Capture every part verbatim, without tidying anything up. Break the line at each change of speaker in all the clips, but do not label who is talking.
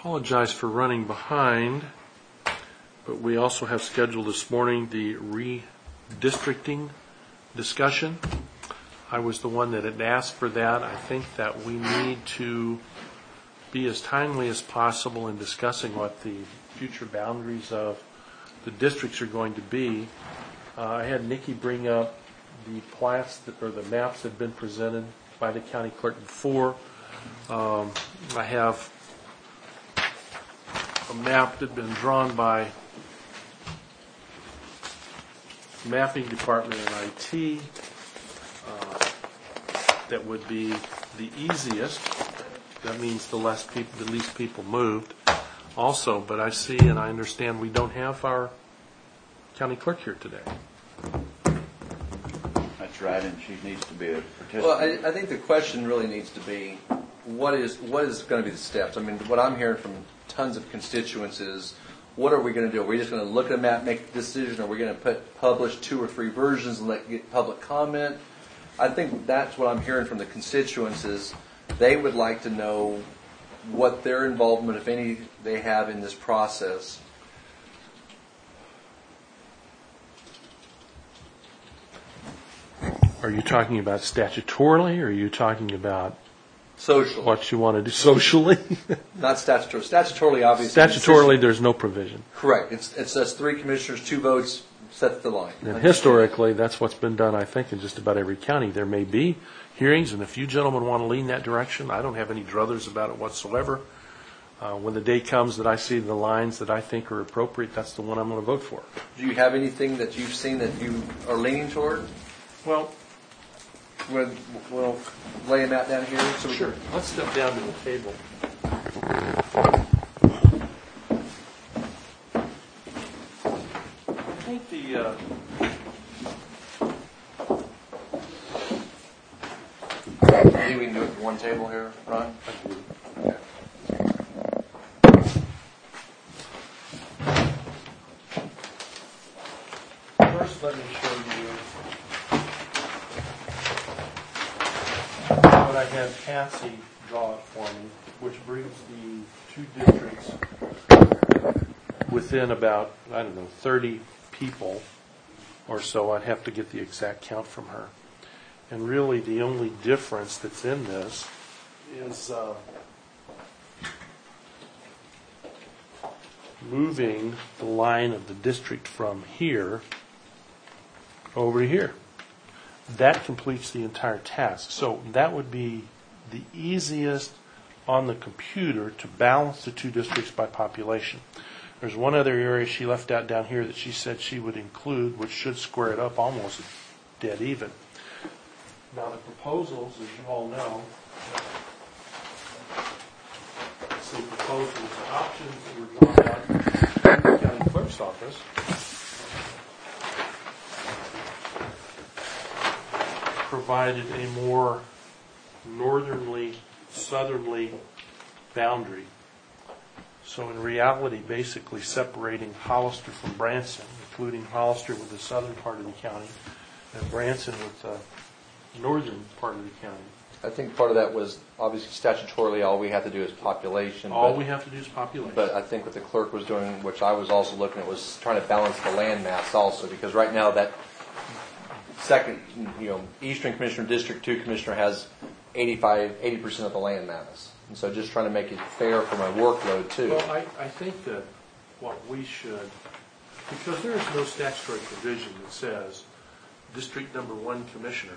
apologize for running behind, but we also have scheduled this morning the redistricting discussion. I was the one that had asked for that. I think that we need to be as timely as possible in discussing what the future boundaries of the districts are going to be. Uh, I had Nikki bring up the plats that, or the maps that have been presented by the county clerk before. Um, I have a map that had been drawn by mapping department and I T uh, that would be the easiest. That means the less people, the least people moved also, but I see and I understand we don't have our county clerk here today.
That's right, and she needs to be a participant.
Well, I, I think the question really needs to be, what is what is going to be the steps? I mean, what I'm hearing from tons of constituents is, what are we going to do? Are we just going to look at a map, make a decision? Are we going to put publish two or three versions and let get public comment? I think that's what I'm hearing from the constituents is they would like to know what their involvement, if any, they have in this process.
Are you talking about statutorily, or are you talking about
Socially.
what you want to do socially?
Not statutorily. Statutorily, obviously.
Statutorily, there's no provision.
Correct. It's, it says three commissioners, two votes, sets the line.
And historically, that's what's been done, I think, in just about every county. There may be hearings, and if you gentlemen want to lean that direction, I don't have any druthers about it whatsoever. Uh, when the day comes that I see the lines that I think are appropriate, that's the one I'm going to vote for.
Do you have anything that you've seen that you are leaning toward?
Well,
We'll, we'll lay them out down here. So we
sure.
can-
Let's step down to the table. I think the uh,
Maybe we can do it at one table here, Ron? Okay.
first let me show you what I had Cassie draw it for me, which brings the two districts within about, I don't know, thirty people or so. I'd have to get the exact count from her. And really the only difference that's in this is uh, moving the line of the district from here over to here. That completes the entire task. So that would be the easiest on the computer to balance the two districts by population. There's one other area she left out down here that she said she would include, which should square it up almost dead even. Now the proposals, as you all know, see proposals and options that were drawn out in the county clerk's office. Provided a more northernly, southerly boundary. So in reality, basically separating Hollister from Branson, including Hollister with the southern part of the county and Branson with the northern part of the county.
I think part of that was obviously statutorily all we have to do is population.
All
but,
we have to do is population.
But I think what the clerk was doing, which I was also looking at, was trying to balance the land mass also, because right now that second, you know, Eastern Commissioner District two Commissioner has eighty-five, eighty percent of the land mass. And so just trying to make it fair for my workload too.
Well, I, I think that what we should, because there is no statutory provision that says District Number One Commissioner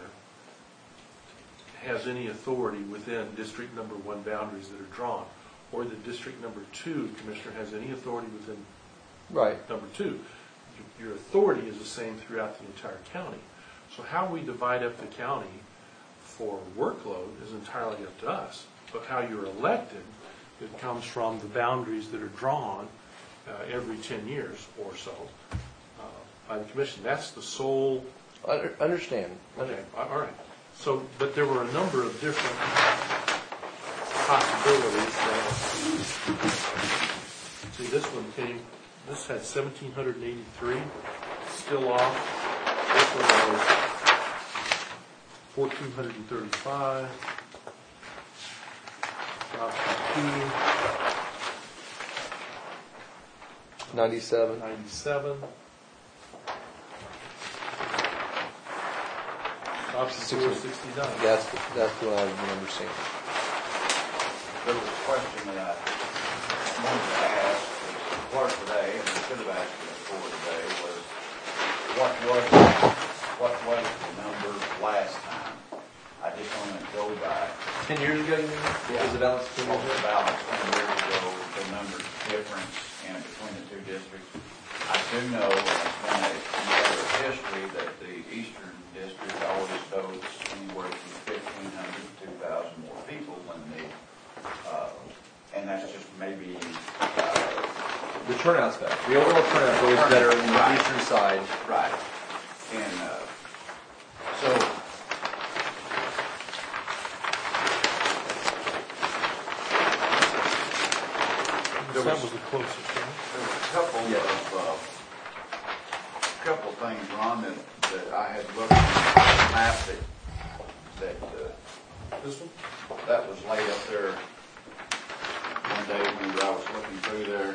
has any authority within District Number One boundaries that are drawn, or the District Number Two Commissioner has any authority within
right.
Number Two. Your authority is the same throughout the entire county. So how we divide up the county for workload is entirely up to us. But how you're elected, it comes from the boundaries that are drawn uh, every ten years or so uh, by the commission. That's the sole.
I understand.
Okay, all right. So, but there were a number of different possibilities. That, see, this one came. This had seventeen eighty-three, still off. This one was fourteen thirty-five. Option two,
ninety-seven.
ninety-seven. Option four, sixty-nine.
That's, that's what I remember seeing.
There was a question that I wanted to ask the clerk today, and I should have asked it before today, was what was, what was the number last time? I just want to go by.
Ten years ago, you mean?
Yeah.
Was the balance ten
What
years
was
ago?
about ten years ago, the number difference in between the two districts. I do know, and it's been a matter of history, that the Eastern District always votes anywhere from fifteen hundred to two thousand more people when they, uh, and that's just maybe, uh,
The turnout's better. The overall turnout's always better on the
Right.
eastern side.
right. And, uh, so, There
That
was-
was the closest, right?
there were a couple
Yeah.
of, uh, couple of things, Ron, that, that I had looked at the map that, that, uh,
This one?
that was laid up there one day when I was looking through there.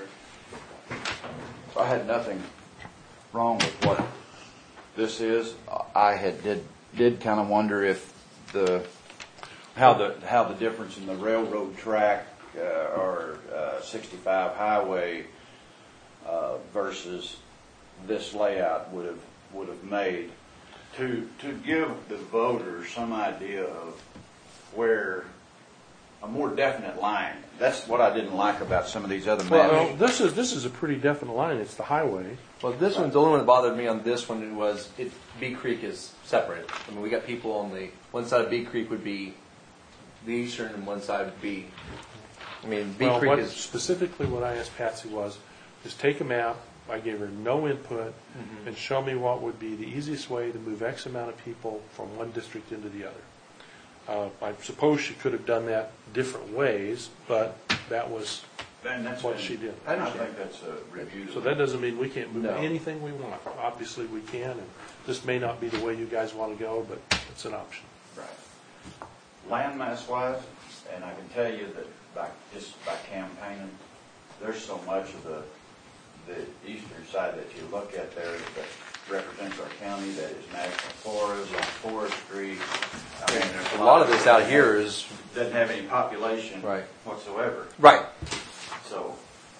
I had nothing wrong with what this is. I had, did, did kind of wonder if the, how the, how the difference in the railroad track, uh, or, uh, sixty-five highway, uh, versus this layout would have, would have made to, to give the voters some idea of where a more definite line. That's what I didn't like about some of these other
Well,
maps.
this is, this is a pretty definite line. It's the highway.
Well, this one's the only one that bothered me on this one was it, Bee Creek is separated. I mean, we got people on the, one side of Bee Creek would be the eastern and one side would be, I mean, Bee
Well,
Creek
what,
is,
specifically what I asked Patsy was, is take a map, I gave her no input, and show me what would be the easiest way to move X amount of people from one district into the other. Uh, I suppose she could have done that different ways, but that was
And that's
what
been-
she did.
I think that's a review.
So that doesn't mean we can't move
No.
anything we want. Obviously, we can, and this may not be the way you guys want to go, but it's an option.
Right. Landmass wise, and I can tell you that by, just by campaigning, there's so much of the, the eastern side that you look at there that represents our county, that is national forest, forestry. I mean, there's
a lot of this out here is,
doesn't have any population
Right.
whatsoever.
right.
So,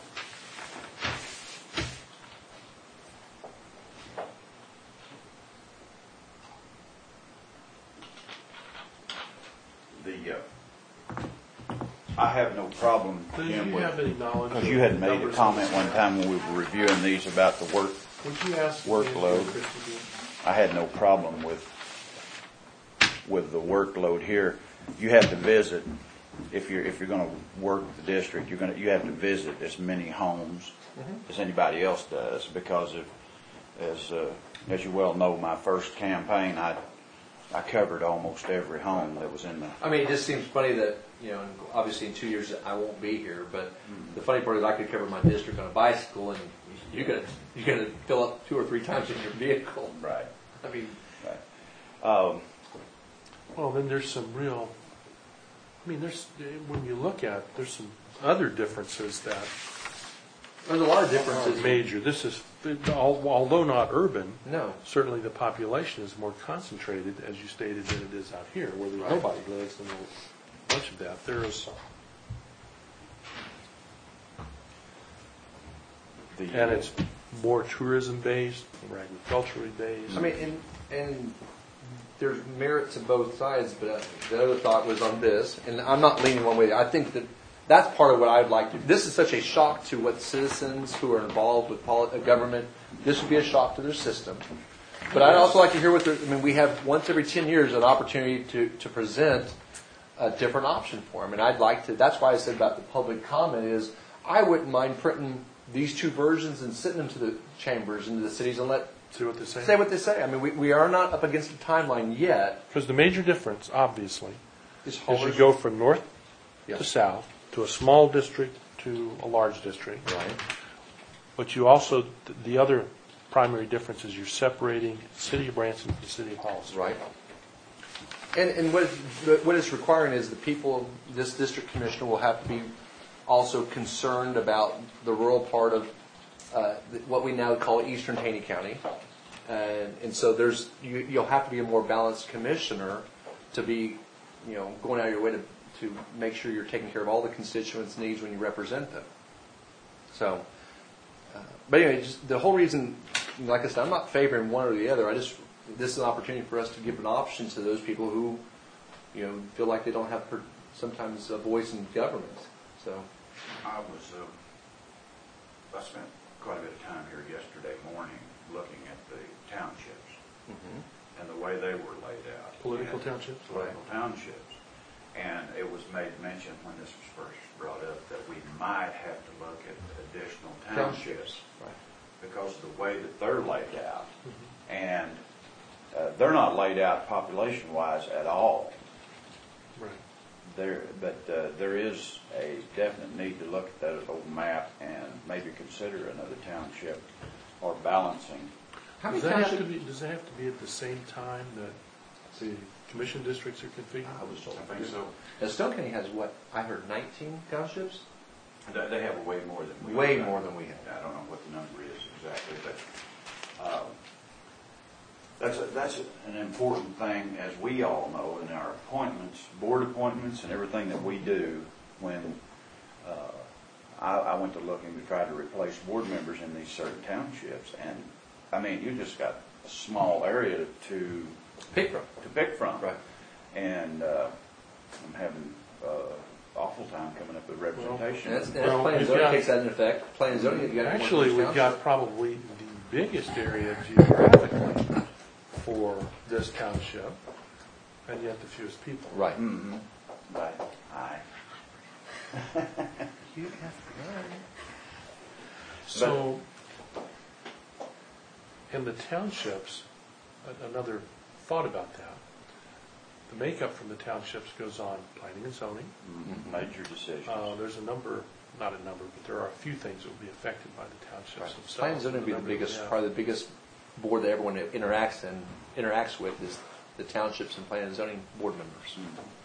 the, uh, I have no problem,
Do
Jim,
you
with,
have any knowledge?
because
of
you had made a
numbers
comment
on
one time when we were reviewing these about the work.
Would you ask?
workload.
Christie,
I had no problem with, with the workload here. You have to visit, if you're, if you're gonna work the district, you're gonna, you have to visit as many homes as anybody else does, because of, as, uh, as you well know, my first campaign, I, I covered almost every home that was in the,
I mean, it just seems funny that, you know, obviously in two years I won't be here, but the funny part is I could cover my district on a bicycle and you're gonna, you're gonna fill up two or three times in your vehicle.
right,
I mean,
right. Um,
Well, then there's some real, I mean, there's, when you look at, there's some other differences that
there's a lot of
are
differences.
major. This is, al- although not urban,
No.
certainly the population is more concentrated, as you stated, than it is out here, where there's nobody lives and a bunch of that. There is,
the,
and it's more tourism based, more agriculturally based.
I mean, and, and there's merit to both sides, but uh, the other thought was on this, and I'm not leaning one way. I think that that's part of what I'd like to. This is such a shock to what citizens who are involved with poli- uh, government. This would be a shock to their system. But I'd also like to hear what they're. I mean, we have once every ten years an opportunity to, to present a different option for them, and I'd like to. That's why I said about the public comment is I wouldn't mind printing these two versions and sending them to the chambers and to the cities and let
See what they say?
say what they say. I mean, we, we are not up against a timeline yet.
Because the major difference, obviously,
Is
is you
Homer's-
go from north
Yeah.
to south, to a small district to a large district.
Right.
But you also, the other primary difference is you're separating the city of Branson from the city of Hollis.
Right. And and what what it's requiring is the people, this district commissioner will have to be also concerned about the rural part of uh, what we now call Eastern Taney County. And, and so there's, you, you'll have to be a more balanced commissioner to be, you know, going out of your way to, to make sure you're taking care of all the constituents' needs when you represent them. So, uh, but anyway, just the whole reason, like I said, I'm not favoring one or the other. I just, this is an opportunity for us to give an option to those people who, you know, feel like they don't have per, sometimes a voice in government. So,
I was, uh, I spent quite a bit of time here yesterday morning looking at the townships
mm-hmm.
and the way they were laid out.
Political
And
townships?
Political townships. And it was made mention when this was first brought up that we might have to look at additional townships
Right.
because of the way that they're laid out.
Mm-hmm.
And uh, they're not laid out population-wise at all.
Right.
There, but uh, there is a definite need to look at that old map and maybe consider another township or balancing.
How
Does
many
that have to
townships?
be, does that have to be at the same time that the commission districts are configured?
I was told.
I think so.
Now, Stone County has what? I heard nineteen townships?
They they have way more than we
Way
have.
more than we have.
I don't know what the number is exactly, but um, that's a, that's a, an important thing, as we all know, in our appointments, board appointments, and everything that we do. When uh, I, I went to looking to try to replace board members in these certain townships, and I mean, you just got a small area to
Pick from.
to pick from,
Right.
and uh, I'm having uh, awful time coming up with representation.
And that's, and
Well,
that's plan and
we've
zoning
got-
takes that into effect. Plan and zoning, you got
Actually, we've got probably the biggest area geographically for this township, and yet the fewest people.
Right.
Mm-hmm. Right. Aye.
You have to learn.
So, in the townships, a- another thought about that, the makeup from the townships goes on planning and zoning.
Mm-hmm. Major decisions.
Uh, there's a number, not a number, but there are a few things that will be affected by the townships
Right.
themselves.
Plan and zoning would be the
number that we
biggest,
have.
probably the biggest board that everyone interacts and interacts with is the townships and plan and zoning board members.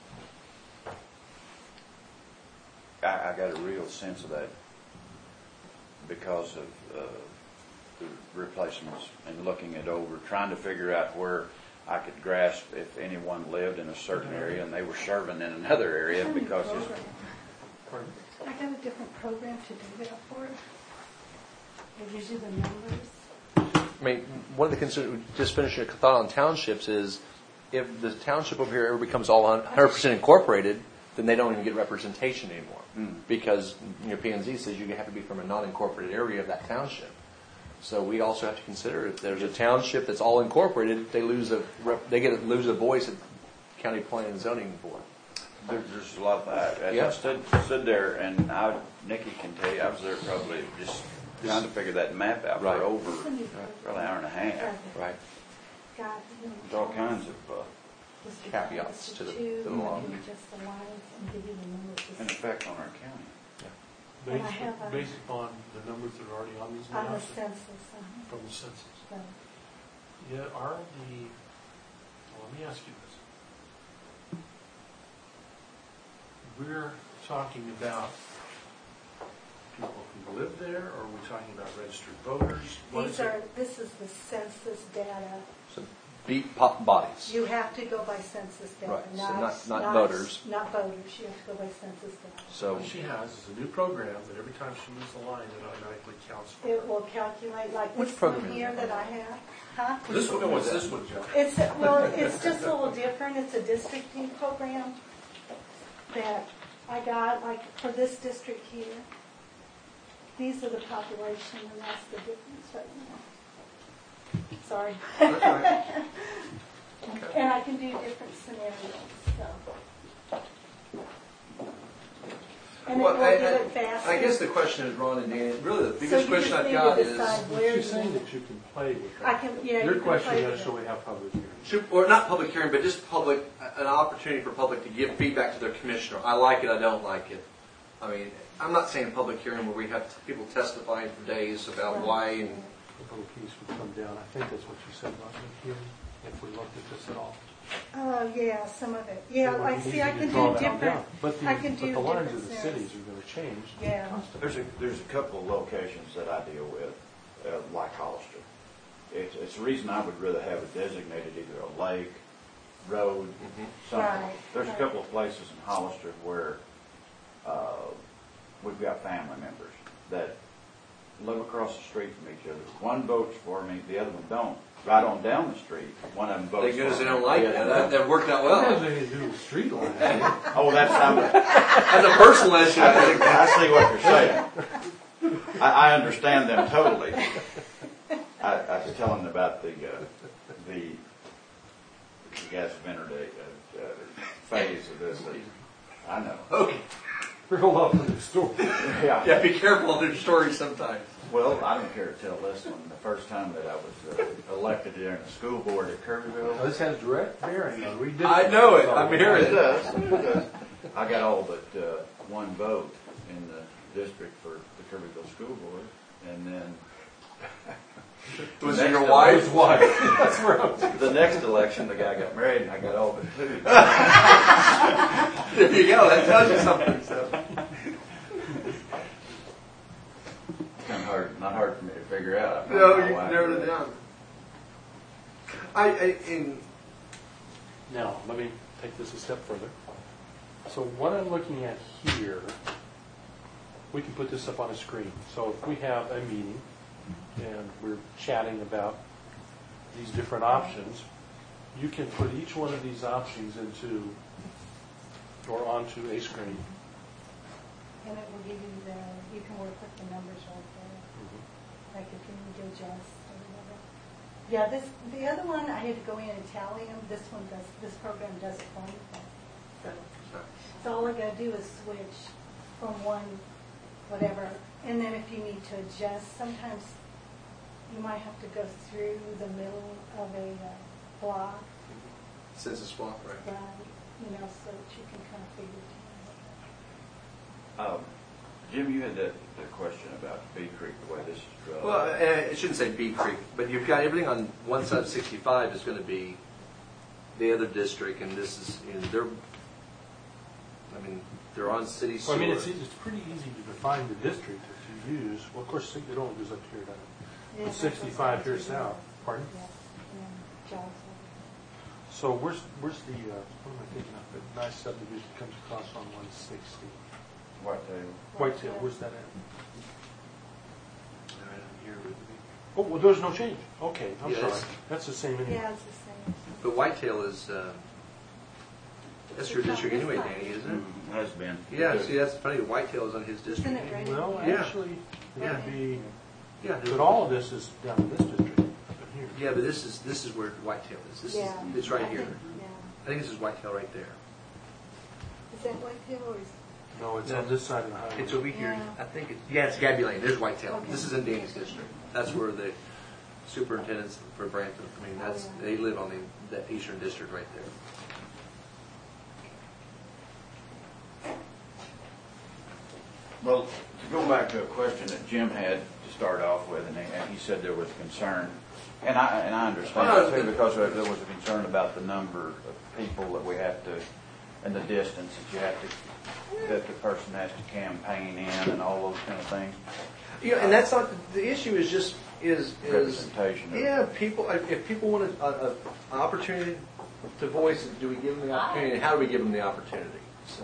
I, I got a real sense of that because of uh, the replacements and looking it over, trying to figure out where I could grasp if anyone lived in a certain area and they were serving in another area because it's,
Pardon?
I got a different program to do that for. It gives you the numbers.
I mean, one of the concerns, just finishing a thought on townships is if the township over here ever becomes all one hundred percent incorporated, then they don't even get representation anymore.
Mm.
Because, you know, P and Z says you have to be from a non-incorporated area of that township. So we also have to consider if there's a township that's all incorporated, they lose a, rep- they get a, lose a voice at county planning and zoning board.
there, there's a lot of that. As
Yeah.
I stood, stood there, and I, Nikki can tell you, I was there probably just trying to figure that map out
Right.
for over
It's a new
for an hour and a half.
Right.
God, you know,
There's all kinds of, uh,
just the
caveats to the-
two,
to the law.
and just the lines and give you the numbers.
an effect on our county.
And I
Based,
have a-
based upon the numbers that are already on these
On the
maps
census, uh-huh.
from the census.
So,
Yeah, are the, well, let me ask you this. We're talking about people who live there, or are we talking about registered voters? What
These
is it?
are, this is the census data.
So beat pop bodies.
You have to go by census data,
Right, so
not,
not- not voters.
Not voters, you have to go by census data.
So
What she has is a new program that every time she moves the line, it automatically counts for
It
her.
will calculate, like
Which
this one
program is
here
that?
that I have, huh?
This one, what's this one, Joe?
It's, well, it's just a little different. It's a districting program that I got, like, for this district here. These are the population, and that's the difference right now. Sorry.
that's all right.
And I can do different scenarios, so. And it
Well,
will
I,
do
I-
it faster.
I guess the question is, Ron and Dan, really the
So
biggest
you
question
just
I've
need to
got is,
decide where
She's saying
you-
that you can play with her.
I can, yeah. you
Your
can
question
play
is,
with
should
it.
we have public hearings?
should, or not public hearing, but just public, an opportunity for public to give feedback to their commissioner. I like it, I don't like it. I mean, I'm not saying public hearing where we have people testifying for days about why and
The little piece would come down, I think that's what you said, not in hearing, if we looked at this at all.
Oh, yeah, some of it. Yeah,
Then
I
we
see,
need
I
to
can
draw
do
that
different,
down. But the,
I can
but
do
the lines
different
of the
scenarios.
cities are gonna change.
Yeah.
There's a, there's a couple of locations that I deal with, uh, like Hollister. It's, it's the reason I would rather have it designated either a lake, road, something.
Right,
There's a
right.
couple of places in Hollister where, uh, we've got family members that live across the street from each other. One votes for me, the other one don't. Right on down the street, one of them votes for me.
They goes, they don't like
the
that.
other
That,
one
that worked out
That has
well.
anything to do with street lines.
Oh, that's, I'm,
As a personal issue, I think.
I see what you're saying. I, I understand them totally. I, I was telling them about the, uh, the, you guys have entered a, a, a phase of this. that- I know.
Okay.
Real up in the story.
Yeah.
Yeah, be careful of their stories sometimes.
Well, I don't care to tell this one. The first time that I was uh, elected there in the school board at Kirbyville.
This has direct bearing on redistricting.
I know it. I'm hearing
It does, it does. I got all but uh, one vote in the district for the Kirbyville school board, and then
Was
Next
it your
to
wife?
His wife. That's where I was.
the next election, the guy got married, and I got all but two.
There you go. That tells you something. So.
It's kind of hard, not hard for me to figure out. I found
No,
my
you
wife.
narrowed it down. I, I in
Now, let me take this a step further. So what I'm looking at here, we can put this up on a screen. So if we have a meeting and we're chatting about these different options, you can put each one of these options into or onto a screen.
And it will give you the, you can work with the numbers right there, like if you need to adjust or whatever. Yeah, this, the other one, I had to go in and tally them. This one does, this program does it for me. So, so all I gotta do is switch from one, whatever. And then if you need to adjust, sometimes you might have to go through the middle of a uh, block,
census block, right?
right, you know, so that you can kind of figure it
Um, Jim, you had that, that question about Bee Creek, the way this is drawn.
Well, uh, it shouldn't say Bee Creek, but you've got everything on one side of sixty-five is going to be the other district, and this is, you know, they're, I mean, they're on city
Well,
sewer.
I mean, it's, it's pretty easy to define the district that you use. Well, of course, it only goes up here, doesn't it?
Yeah,
It's
that's
sixty-five
what
here
I'm saying.
south. Pardon?
Yeah, yeah, jobs over
So where's, where's the, uh, what am I thinking of? The nice subdivision comes across on one sixty.
Whitetail.
Whitetail, where's that at?
Right on here would be-
Oh, well, there's no change. Okay, I'm
Yeah,
sorry.
it's-
That's the same
there.
anyway.
Yeah, it's the same.
But Whitetail is, uh, that's your
It's not
district
this
anyway,
side.
Danny, isn't
Mm, Has been.
it? Yeah, see, that's funny, Whitetail is on his district.
Isn't it right?
Well,
Yeah.
actually, it
Yeah.
would be,
Yeah,
but all of this is down in this district, up in here.
yeah, but this is, this is where Whitetail is. This is,
Yeah.
it's right
I
here.
think- Yeah.
I think this is Whitetail right there.
Is that Whitetail or is?
No, it's
No.
on this side of the highway.
It's over here.
Yeah.
I think it's, yeah, it's Gabby Lane. There's Whitetail.
Okay.
This is in Danny's district. That's where the superintendents for Branton, I mean, that's,
Oh, yeah.
they live on the, that eastern district right there.
Well, to go back to a question that Jim had to start off with, and he, and he said there was concern, and I, and I understand
Well,
that too,
no,
because there was a concern about the number of people that we have to, and the distance that you have to, that the person has to campaign in, and all those kind of things.
You know, and that's not, the issue is just, is, is,
Representation of-
yeah, people, if people want a, a, an opportunity to voice it, do we give them the opportunity, and how do we give them the opportunity? So,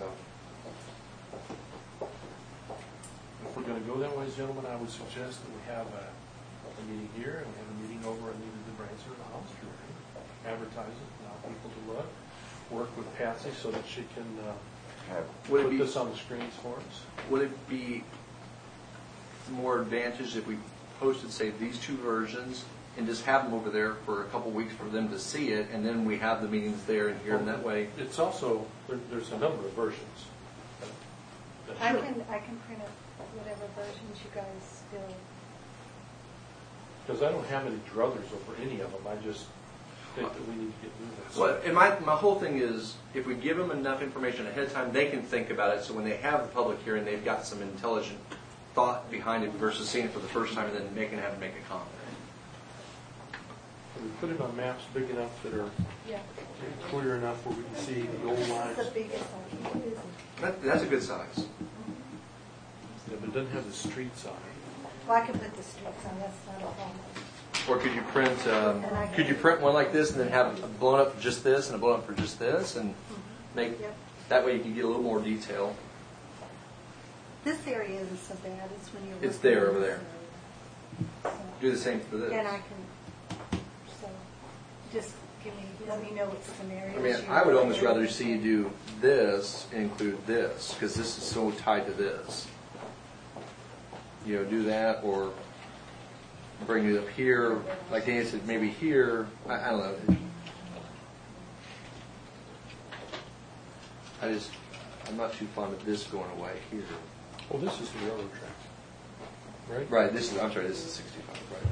If we're going to go that way, gentlemen, I would suggest that we have a, a meeting here and we have a meeting over in either the Branson or the Hollister area. Advertise it, allow people to look, work with Patsy so that she can uh,
Have-
would it
put
be,
this on the screens for us.
would it be more advantage if we posted, say, these two versions and just have them over there for a couple weeks for them to see it, and then we have the meetings there and here, and that way?
It's also, there, there's a number of versions. that-
I can, I can print up whatever versions you guys feel.
Because I don't have any druthers over any of them. I just think that we need to get moving. So-
Well, and my, my whole thing is, if we give them enough information ahead of time, they can think about it, so when they have the public hearing, they've got some intelligent thought behind it versus seeing it for the first time and then making, have to make a comment.
we put it on maps big enough that are
Yeah.
clear enough where we can see the old lines.
This is the biggest one, isn't it?
That, that's a good size.
Yeah, but it doesn't have the streets on it.
Well, I can put the streets on, that's not a problem.
Or could you print, um, could you print one like this and then have a blown up for just this and a blown up for just this and make,
Yep.
that way you can get a little more detail.
This area isn't so bad, it's when you're.
It's
looking
there
at
over
this
there.
area.
Do the same for
So,
this.
And I can, so, just give me, let me know what scenarios.
I mean,
you're
I would almost
looking at.
rather see you do this and include this, because this is so tied to this. You know, do that, or bring it up here, like Danny said, maybe here, I, I don't know. I just, I'm not too fond of this going away here.
Well, this is the railroad tracks, right?
Right, this is, I'm sorry, this is sixty-five, right.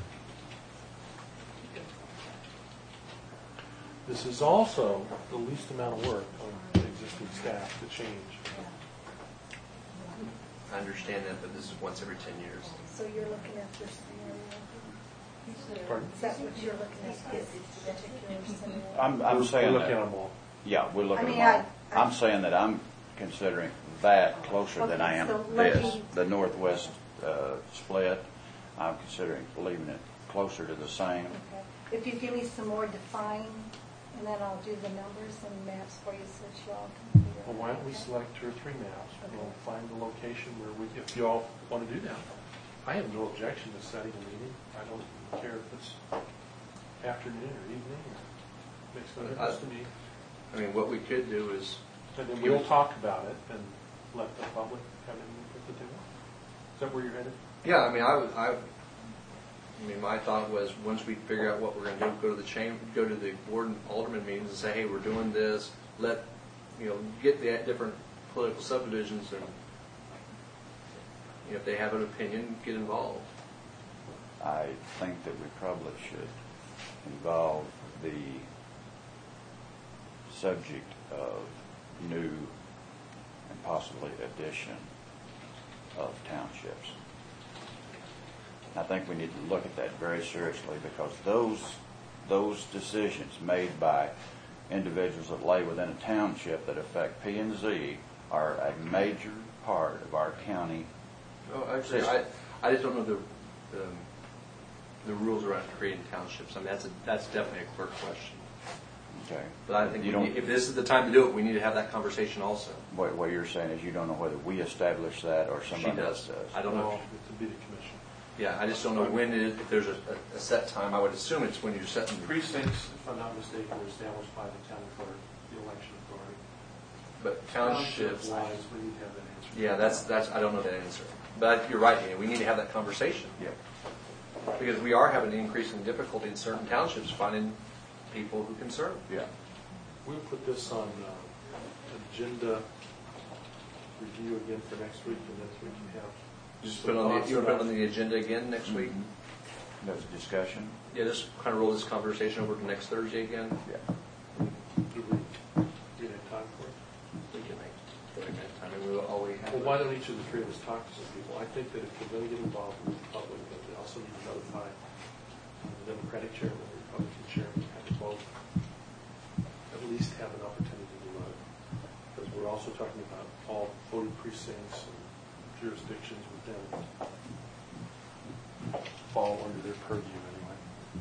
This is also the least amount of work on the existing staff to change.
I understand that, but this is once every ten years.
So you're looking at this scenario?
Pardon?
Is that what you're looking at, this particular scenario?
I'm, I'm
We're
saying
looking at
that,
them all.
yeah, we're looking
I mean,
at them
I-
all. I'm saying that I'm considering that closer than I am
Okay, so
this,
looking-
the northwest uh, split. I'm considering leaving it closer to the same.
Okay. If you give me some more define, and then I'll do the numbers and maps for you so that you all can figure it out.
Well, why don't we select two or three maps, and we'll find the location where we, if you all want to do that. I have no objection to setting a meeting. I don't care if it's afternoon or evening, or makes no difference to me.
I mean, what we could do is,
And then we'll talk about it and let the public have any input that they want. Is that where you're headed?
yeah, I mean, I would, I, I mean, my thought was, once we figure out what we're gonna do, go to the chamber, go to the board and alderman meetings and say, hey, we're doing this, let, you know, get the different political subdivisions and, you know, if they have an opinion, get involved.
I think that we probably should involve the subject of new and possibly addition of townships. I think we need to look at that very seriously, because those, those decisions made by individuals that lay within a township that affect P and Z are a major part of our county.
Oh, actually, I, I just don't know the, the, the rules around creating townships. I mean, that's a, that's definitely a clerk question.
Okay.
But I think
You
we
don't-
need- if this is the time to do it, we need to have that conversation also.
What, what you're saying is you don't know whether we establish that or
She
somebody else
does.
does.
I don't know.
Well, it would be the commission.
Yeah, I just don't know when it is, if there's a, a set time. I would assume it's when you're setting.
Precincts, if I'm not mistaken, were established by the county clerk, the election authority.
But townships,
Wise, we need to have that answer.
yeah, that's, that's, I don't know that answer. But you're right, Ian, we need to have that conversation.
Yeah.
Because we are having an increase in difficulty in certain townships finding people who can serve.
Yeah.
We'll put this on uh, agenda review again for next week, and then we can have.
Just put it on the, you put it on the agenda again next week?
That's discussion?
Yeah, just kind of roll this conversation over to next Thursday again.
Yeah.
Do we, do we have time for it?
We can make thirty minute time, and we will always have.
Well, why don't each of the three of us talk to some people? I think that if we're going to get involved with the public, that we also need to notify the Democratic chairman, the Republican chairman, have to both at least have an opportunity to vote. Because we're also talking about all voting precincts and jurisdictions with them fall under their purview anyway.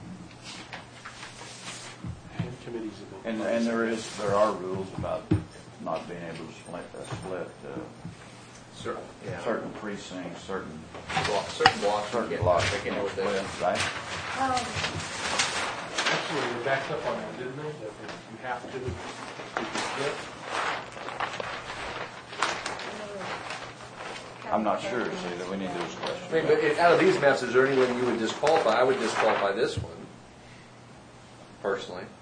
And committees of both.
And, and there is, there are rules about not being able to split, uh, split uh,
Certain, yeah.
certain precincts, certain,
Blocks, certain blocks.
certain
yeah,
blocks.
They can know what they
split, right?
Um,
Actually, we backed up on that, didn't they? That you have to, if you split.
I'm not sure, see, that we need those
I
questions.
mean, but if, out of these maps, is there any way you would disqualify? I would disqualify this one, personally.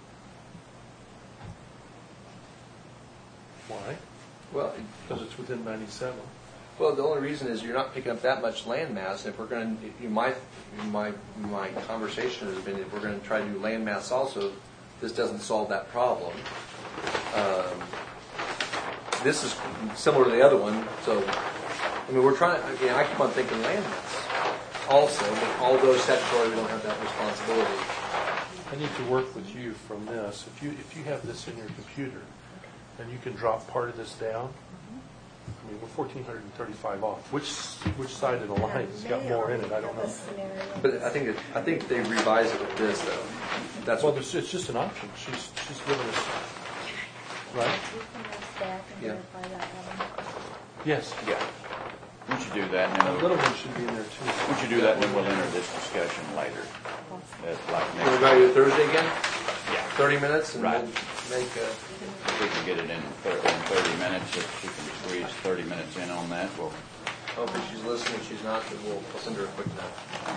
Why?
Well,
Because it's within ninety-seven.
well, the only reason is you're not picking up that much land mass. And if we're going to, you might, my my conversation has been, if we're going to try to do land mass also, this doesn't solve that problem. Um, this is similar to the other one, so I mean, we're trying. Again, I keep on thinking land mass also, but although statutorily we don't have that responsibility.
I need to work with you from this. If you, if you have this in your computer, and you can drop part of this down, I mean, we're fourteen thirty-five off. Which, which side of the line has got more in it? I don't know.
But I think, it- I think they revised it with this, though. That's
Well,
what,
there's, it's just an option. She's, she's given us, right?
Yeah.
Yes.
Yeah. Once you do that, and
A
then we'll,
little one should be in there too.
once you do that, then we'll enter this discussion later. That's like
Can we
next,
value Thursday again?
yeah.
Thirty minutes, and
Right.
we'll make a.
If we can get it in thir- in thirty minutes, if she can squeeze thirty minutes in on that, we'll,
Hopefully she's listening. If she's not, then we'll we'll send her a quick note.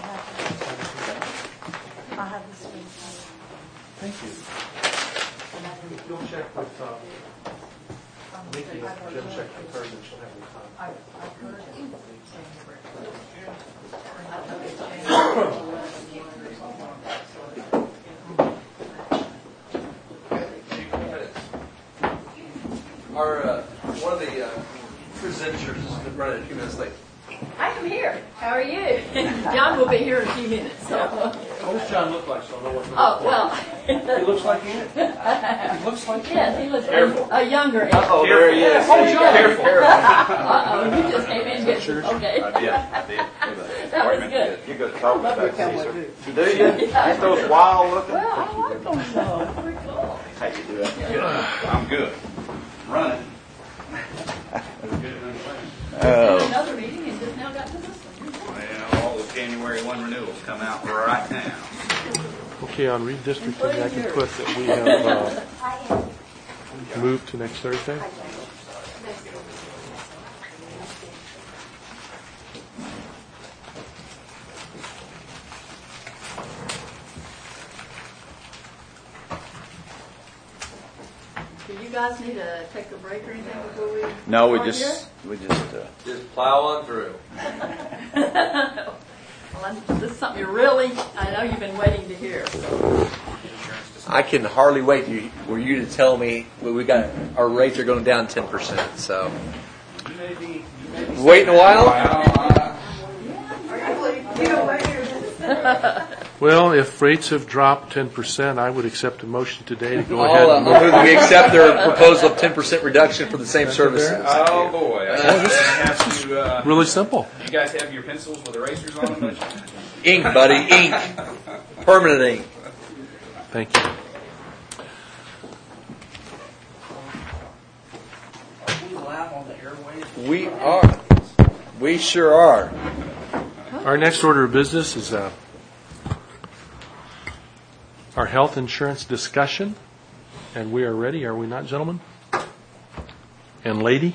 I'll have this one.
Thank you. If you'll check with, uh, Nikki, Jim check with her, and she'll have the time.
Our, uh, one of the uh, presenters is running a few minutes late.
I am here. How are you? John will be here in a few minutes. So.
What does John look like, so I know what to look
Oh,
for?
well,
He looks like Enid. He looks like
yes, he looks a, a younger.
Oh, there he is.
Oh, John.
Careful.
Uh-oh, you just came in and get
Sure.
okay.
I did, I did.
That was good.
You got to talk about Caesar.
Do you? Ain't those wild looking?
Well, I like those. uh, Pretty cool.
How you doing? I'm good. Running. Oh,
Another meeting and just now got to this one.
Well, all the January one renewals come out right now.
Okay, on redistricting, I can put that we have uh, moved to next Thursday.
Do you guys need to take a break or anything before we?
no, we
start
just, we just, uh,
Just plow on through.
here? Well, I'm- this is something you really, I know you've been waiting to hear. So.
I can hardly wait you, for you to tell me well, we got our rates are going down ten percent. So,
You may be, you may be
waiting a while.
Well, if rates have dropped ten percent, I would accept a motion today to go ahead
I'll, uh,
and
I'll move that we accept their proposal of ten percent reduction for the same services.
Oh, boy. I have to, uh,
really simple.
you guys have your pencils with erasers on them?
Ink, buddy, ink, permanent ink.
Thank you.
We are. We sure are.
Our next order of business is uh, our health insurance discussion, and we are ready, are we not, gentlemen? And lady?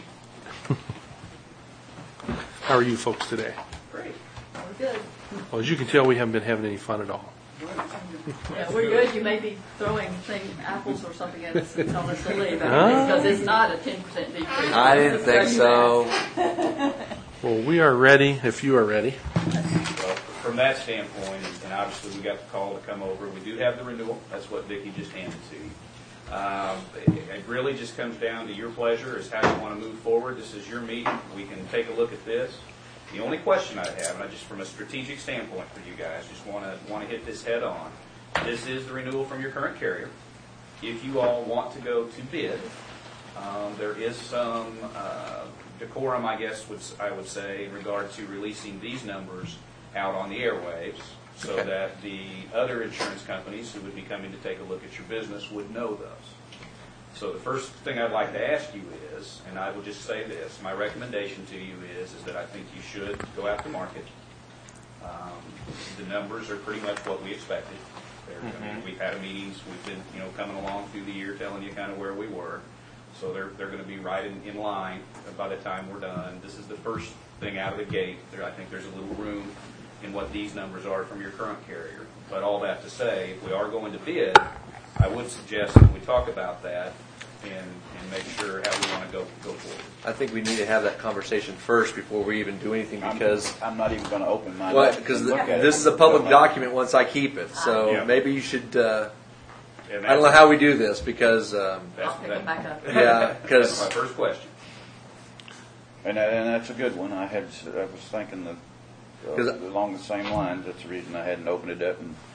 How are you folks today?
Great. We're good.
Well, as you can tell, we haven't been having any fun at all.
Yeah, we're good. You may be throwing things, apples or something at us and telling us to leave
Ah.
because it's not a ten percent decrease.
I didn't
It's
think
very
so.
Well, we are ready, if you are ready.
Well, from that standpoint, and obviously we got the call to come over, we do have the renewal. That's what Vicki just handed to you. Um, it, it really just comes down to your pleasure as how you want to move forward. This is your meeting. We can take a look at this. The only question I have, and I just from a strategic standpoint for you guys, just want to want to hit this head on. This is the renewal from your current carrier. If you all want to go to bid, um, there is some uh, decorum, I guess, would I would say, in regard to releasing these numbers out on the airwaves, so
Okay.
that the other insurance companies who would be coming to take a look at your business would know those. So the first thing I'd like to ask you is, and I will just say this, my recommendation to you is, is that I think you should go out to market. Um, the numbers are pretty much what we expected. They're, I mean, we've had meetings, we've been, you know, coming along through the year telling you kind of where we were. So they're, they're going to be right in, in line by the time we're done. This is the first thing out of the gate. There, I think there's a little room in what these numbers are from your current carrier. But all that to say, if we are going to bid, I would suggest that we talk about that and, and make sure how we want to go, go forward.
I think we need to have that conversation first before we even do anything
I'm,
because
I'm not even going to open mine.
well,
up
because
and look at it.
this is a public document once I keep it. So
Yeah.
maybe you should. Uh,
And
I don't know
that's-
how we do this because um,
that's-
I'll pick
that-
them back up.
yeah,
That's
because
my first question.
And, that- and that's a good one. I had, I was thinking the,
'Cause-
uh, along the same lines. That's the reason I hadn't opened it up and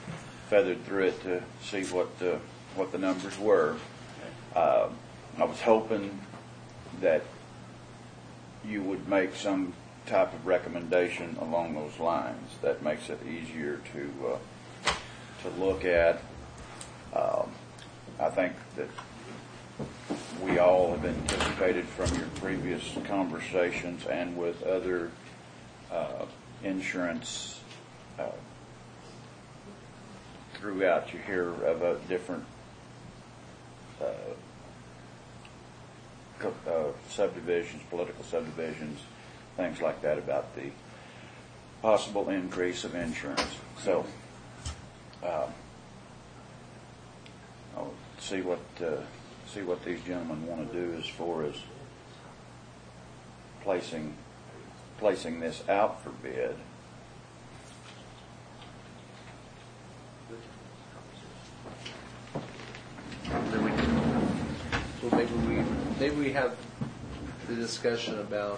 feathered through it to see what the, what the numbers were. Uh, I was hoping that you would make some type of recommendation along those lines. That makes it easier to uh, to look at. Um, I think that we all have anticipated from your previous conversations and with other uh, insurance uh, throughout, you hear of a different uh, co- uh, subdivisions, political subdivisions, things like that about the possible increase of insurance. So uh, I'll see what uh, see what these gentlemen want to do as far as placing placing this out for bid.
Then we, well, maybe we maybe we have the discussion about,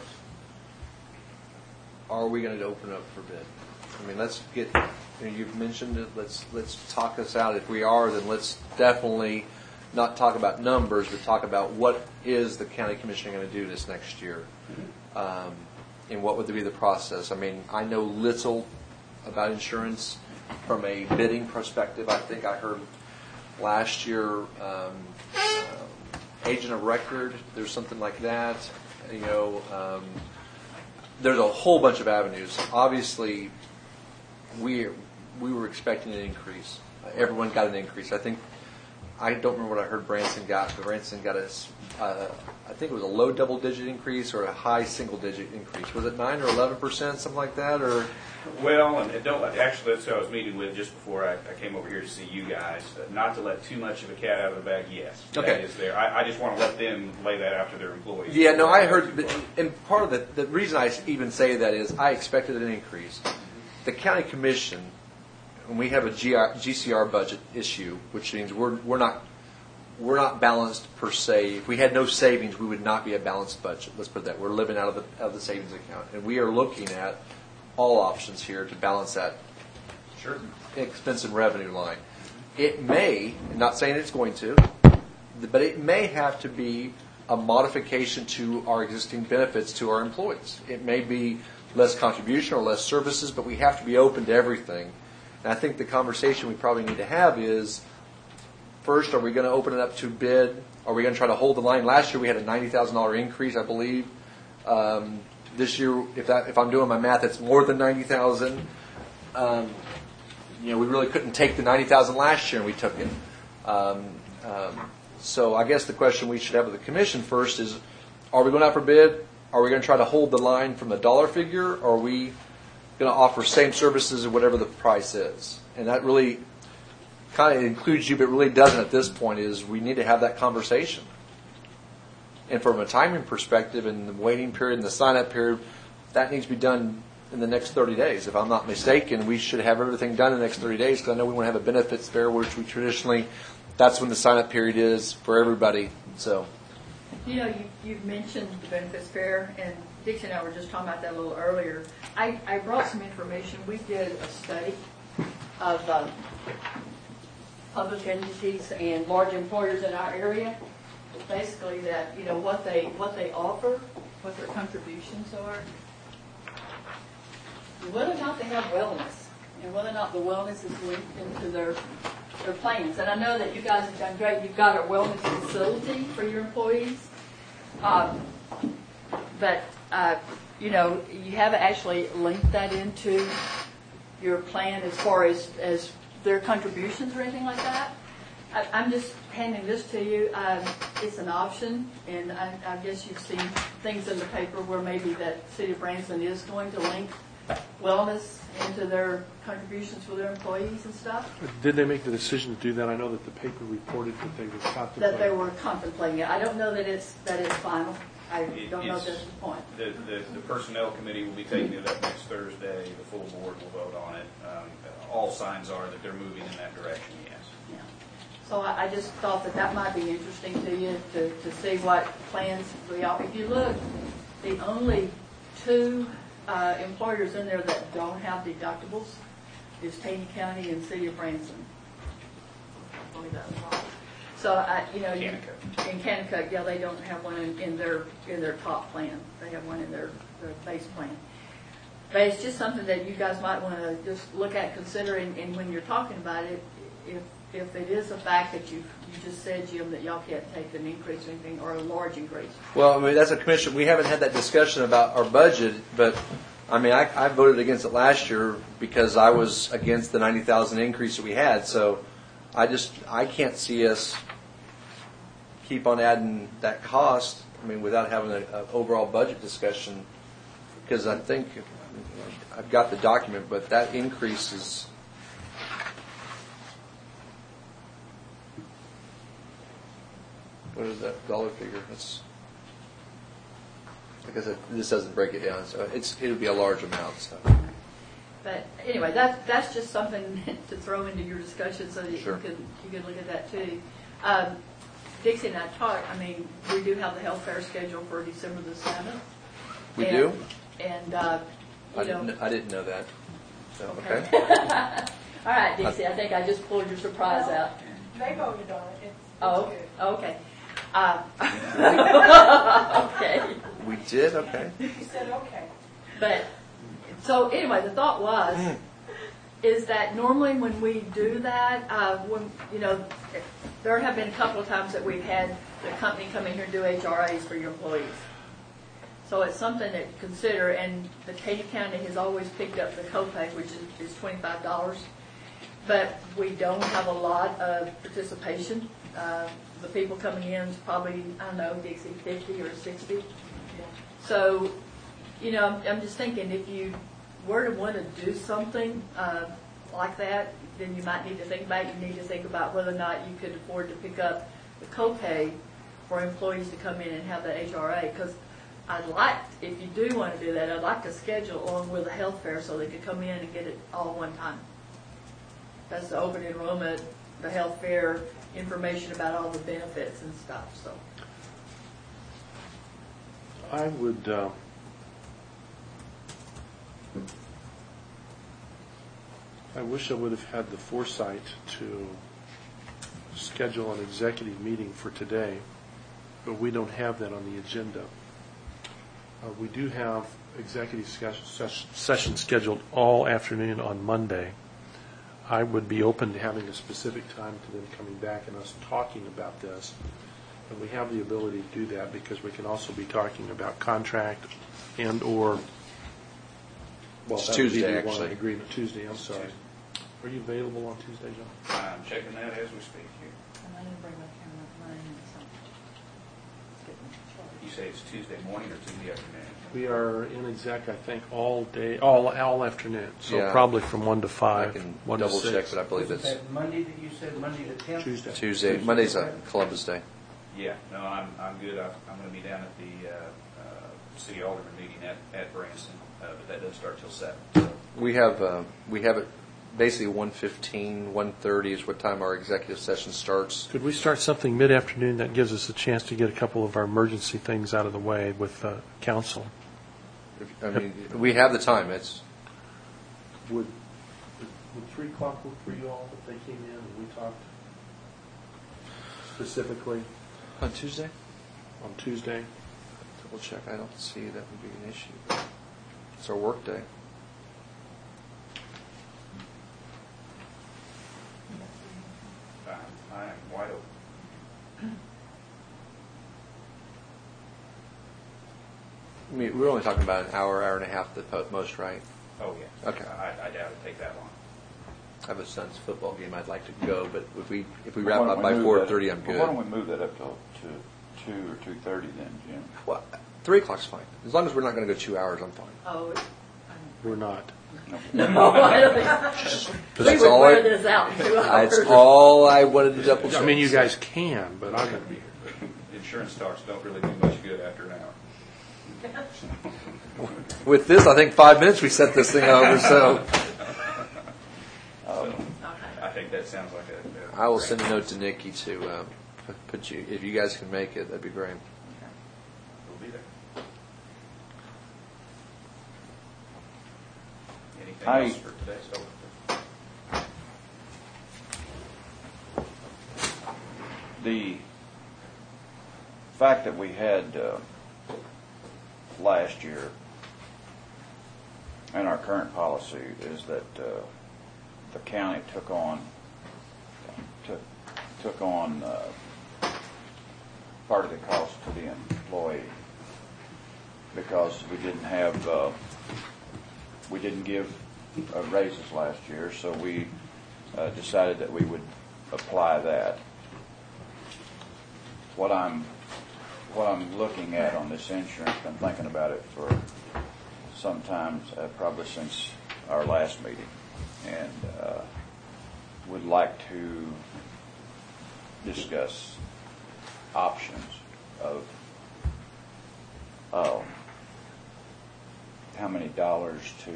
are we going to open up for bid? I mean, let's get. You know, you've mentioned it. Let's let's talk us out. If we are, then let's definitely not talk about numbers, but talk about what is the county commission going to do this next year, um, and what would be the process. I mean, I know little about insurance from a bidding perspective. I think I heard last year, um, uh, agent of record. There's something like that. You know, um, there's a whole bunch of avenues. Obviously, we we were expecting an increase. Everyone got an increase. I think. I don't remember what I heard Branson got, but Branson got a, uh, I think it was a low double-digit increase or a high single-digit increase. Was it nine or eleven percent, something like that, or?
Well, and don't actually, that's who I was meeting with just before I, I came over here to see you guys. Uh, not to let too much of a cat out of the bag. Yes,
Okay.
that is there. I, I just want to let them lay that out to their employees.
Yeah, no, I heard, but, and part of the the reason I even say that is I expected an increase. The county commission, when we have a G C R budget issue, which means we're we're not we're not balanced per se. If we had no savings, we would not be a balanced budget. Let's put it that. We're living out of the out of the savings account, and we are looking at all options here to balance that
Sure.
expense and revenue line. It may, I'm not saying it's going to, but it may have to be a modification to our existing benefits to our employees. It may be less contribution or less services, but we have to be open to everything. And I think the conversation we probably need to have is, first, are we going to open it up to bid? Are we going to try to hold the line? Last year we had a ninety thousand dollars increase, I believe. Um, this year, if that, if I'm doing my math, it's more than ninety thousand dollars. Um, you know, we really couldn't take the ninety thousand dollars last year, and we took it. Um, um, so I guess the question we should have with the commission first is, are we going out for bid? Are we going to try to hold the line from the dollar figure? Or are we going to offer same services at whatever the price is? And that really kind of includes you, but really doesn't at this point, is we need to have that conversation. And from a timing perspective and the waiting period and the sign-up period, that needs to be done in the next thirty days. If I'm not mistaken, we should have everything done in the next thirty days, because I know we want to have a benefits fair, which we traditionally, that's when the sign-up period is for everybody. So,
You know, you, you've mentioned the benefits fair, and Dixie and I were just talking about that a little earlier. I, I brought some information. We did a study of uh, public entities and large employers in our area. Basically, that you know what they what they offer, what their contributions are, whether or not they have wellness, and whether or not the wellness is linked into their their plans. And I know that you guys have done great. You've got a wellness facility for your employees. Um, but, uh, you know, you haven't actually linked that into your plan as far as, as their contributions or anything like that. I, I'm just handing this to you. Um, it's an option, and I, I guess you've seen things in the paper where maybe that City of Branson is going to link wellness into their contributions for their employees and stuff.
Did they make the decision to do that? I know that the paper reported that they were contemplating.
That they were contemplating it. I don't know that it's that it's final. I
It
don't know
is-
if that's the point.
The, the, the personnel committee will be taking it up next Thursday. The full board will vote on it. Um, all signs are that they're moving in that direction, yes.
Yeah. So I, I just thought that that might be interesting to you to, to see what plans we offer. If you look, the only two uh, employers in there that don't have deductibles is Taney County and City of Branson. employee that involved. So, I, you know, you-
Kanakuk.
in Kanakuk, yeah, they don't have one in, in their, in their top plan. They have one in their, their base plan. But it's just something that you guys might want to just look at, considering, and when you're talking about it, if, if it is a fact that you, you just said, Jim, that y'all can't take an increase or anything, or a large increase.
Well, I mean, that's a commission. We haven't had that discussion about our budget, but I mean, I, I voted against it last year because I was against the ninety thousand increase that we had. So I just, I can't see us keep on adding that cost, I mean, without having an overall budget discussion, because I think, I've got the document, but that increase is, what is that dollar figure? It's, like I said, this doesn't break it down, so it's, it would be a large amount, so.
But anyway, that, that's just something to throw into your discussion so that you
Sure.
can, you can look at that too. Um, Dixie and I talked, I mean, we do have the health fair scheduled for December the seventh.
We
And-
do?
And, uh,
I
you know.
didn't, I didn't know that. So, okay.
All right, Dixie, I think I just pulled your surprise out.
They voted on it. It's, it's
Oh,
good.
okay. Uh, Okay.
We did? Okay.
You said okay.
But, so anyway, the thought was, is that normally when we do that, uh, when, you know, there have been a couple of times that we've had the company come in here and do H R As for your employees. So it's something to consider, and the Katy County has always picked up the copay, which is, is twenty-five dollars. But we don't have a lot of participation. Uh, the people coming in is probably, I don't know, Dixie, fifty or sixty. So, you know, I'm, I'm just thinking, if you were to want to do something uh, like that, then you might need to think about it. You need to think about whether or not you could afford to pick up the copay for employees to come in and have the H R A. Because I'd like, if you do want to do that, I'd like to schedule along with the health fair so they could come in and get it all one time. That's the open enrollment, the health fair, information about all the benefits and stuff. So.
I would, uh, I wish I would have had the foresight to schedule an executive meeting for today, but we don't have that on the agenda. Uh, we do have executive ses- session scheduled all afternoon on Monday. I would be open to having a specific time to them coming back and us talking about this. And we have the ability to do that because we can also be talking about contract and/or, well,
It's
that would be
Tuesday,
the one
actually.
agreement, Tuesday, I'm sorry. Are you available on Tuesday, John?
I'm checking that as we speak here.
I didn't bring my camera, mine, so.
You say it's Tuesday morning or Tuesday afternoon?
We are in exec, I think, all day, all, all afternoon, so
Yeah.
probably from one to
I
five,
can
one to
double check,
six.
but I believe
Was
it's
that Monday that you said, Monday the tenth?
Tuesday.
Tuesday. Monday's a Columbus Day.
Yeah, no, I'm, I'm good. I- I'm going to be down at the uh, uh, city alderman meeting at, at Branson, uh, but that doesn't start till seven. So
We have, uh, we have it basically one fifteen, one thirty is what time our executive session starts.
Could we start something mid-afternoon that gives us a chance to get a couple of our emergency things out of the way with uh, council?
If- I mean, we have the time. It's,
Would, would three o'clock work for you all if they came in and we talked specifically
on Tuesday?
on Tuesday?
Double check. I don't see that would be an issue. It's our work day.
I'm, I am wide open.
I mean, we're only talking about an hour, hour and a half at the most, right?
Oh, yeah.
Okay.
I, I doubt it'd take that long.
I have a son's football game I'd like to go, but if we if we
Why
wrap
don't
up
we
by
move
four
that-
thirty, I'm
well, Why don't
good.
we move that up to, to two or two thirty then, Jim?
Well, three o'clock's fine. As long as we're not going to go two hours, I'm fine.
Oh, it-
We're not.
no, I don't think, we
That's
would
all
wear
I-
this out in two hours.
That's all I wanted to double check.
I mean, you guys can, but I'm going to be here.
Insurance talks don't really do much good after an hour.
With this, I think five minutes we set this thing over, so
So
Okay.
I think that sounds like a. a
I will
great-
send a note to Nikki to um, p- put you, if you guys can make it, that'd be great.
We'll be there. Anything
I-
else for today? So,
the fact that we had uh, last year and our current policy is that uh, the county took on took took on uh, part of the cost to the employee because we didn't have uh, we didn't give uh, raises last year, so we uh, decided that we would apply that. What I'm what I'm looking at on this insurance, been thinking about it for sometimes, uh, probably since our last meeting, and uh, would like to discuss options of uh, how many dollars to,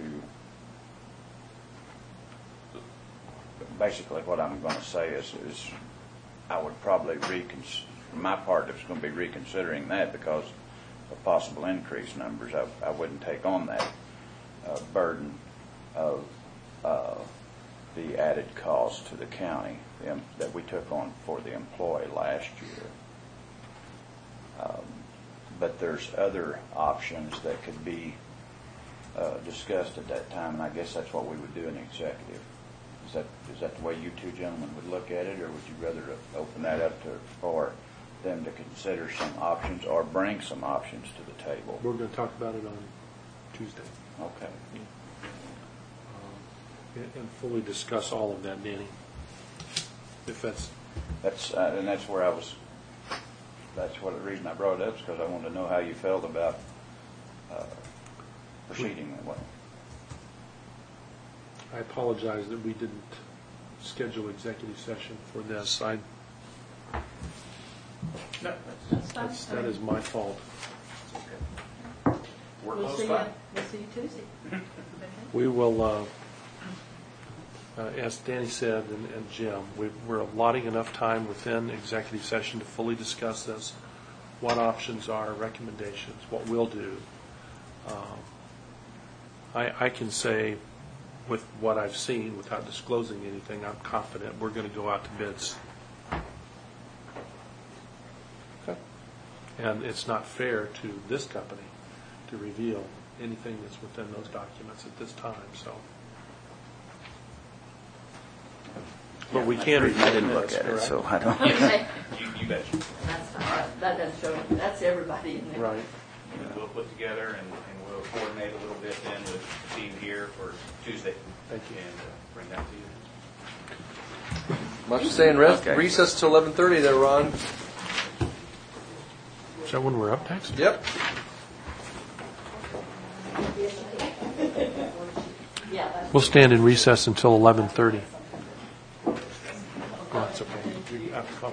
basically what I'm going to say is, is I would probably reconsider, for my part, it's going to be reconsidering that because of possible increased numbers. I, I wouldn't take on that uh, burden of uh, the added cost to the county um, that we took on for the employee last year. Um, but there's other options that could be uh, discussed at that time, and I guess that's what we would do in executive. Is that is that the way you two gentlemen would look at it, or would you rather open that up to for them to consider some options or bring some options to the table?
We're going to talk about it on Tuesday.
Okay.
Um, and, and fully discuss all of that, Danny. If that's
That's uh, and that's where I was. That's what the reason I brought it up is because I wanted to know how you felt about uh, proceeding that way.
I apologize that we didn't schedule executive session for this. I
No,
That's fine.
that's, that is my fault.
that's okay. We're
We'll
close
see you,
by.
we'll see you Tuesday. Okay.
We will, uh, uh, as Danny said and, and Jim, we, we're allotting enough time within executive session to fully discuss this, what options are, recommendations, what we'll do. Um, I, I can say, with what I've seen, without disclosing anything, I'm confident we're going to go out to bids. Okay. And it's not fair to this company to reveal anything that's within those documents at this time, so. But we can.
I didn't look at it, so I don't.
Okay.
You, you bet you.
That's fine. That doesn't show, that's everybody in there.
Right.
And we'll put together and, and we'll coordinate a little bit then with the team here for Tuesday.
Thank you.
And uh, bring that to you.
Much to say in rest,
Okay.
recess till eleven thirty there, Ron.
Is that when we're up next?
Yep.
Yeah, that's.
We'll stand in recess until eleven thirty. Oh, that's okay. You have to call.